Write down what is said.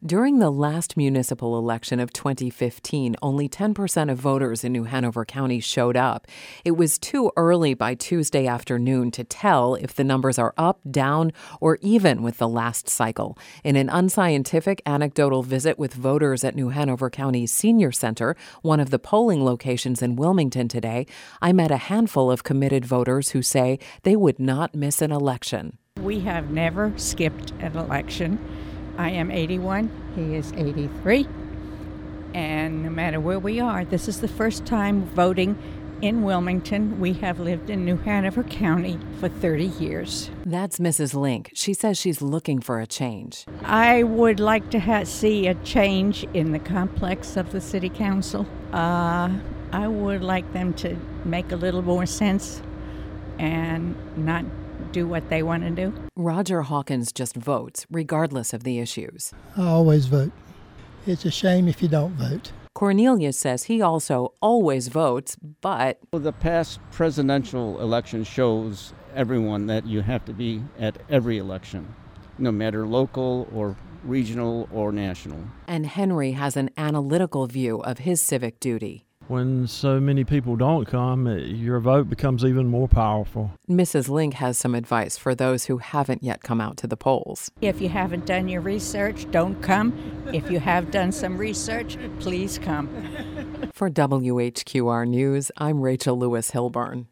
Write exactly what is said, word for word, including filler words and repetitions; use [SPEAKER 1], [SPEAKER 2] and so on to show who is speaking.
[SPEAKER 1] During the last municipal election of twenty fifteen, only ten percent of voters in New Hanover County showed up. It was too early by Tuesday afternoon to tell if the numbers are up, down, or even with the last cycle. In an unscientific anecdotal visit with voters at New Hanover County's Senior Center, one of the polling locations in Wilmington today, I met a handful of committed voters who say they would not miss an election.
[SPEAKER 2] We have never skipped an election. I am eighty-one, he is eighty-three, and no matter where we are, this is the first time voting in Wilmington. We have lived in New Hanover County for thirty years.
[SPEAKER 1] That's Missus Link. She says she's looking for a change.
[SPEAKER 2] I would like to ha- see a change in the complex of the city council. Uh, I would like them to make a little more sense and not do what they want to do.
[SPEAKER 1] Roger Hawkins just votes, regardless of the issues.
[SPEAKER 3] I always vote. It's a shame if you don't vote.
[SPEAKER 1] Cornelius says he also always votes, but
[SPEAKER 4] Well, the past presidential election shows everyone that you have to be at every election, no matter local or regional or national.
[SPEAKER 1] And Henry has an analytical view of his civic duty.
[SPEAKER 5] When so many people don't come, your vote becomes even more powerful.
[SPEAKER 1] Missus Link has some advice for those who haven't yet come out to the polls.
[SPEAKER 2] If you haven't done your research, don't come. If you have done some research, please come.
[SPEAKER 1] For W H Q R News, I'm Rachel Lewis Hilburn.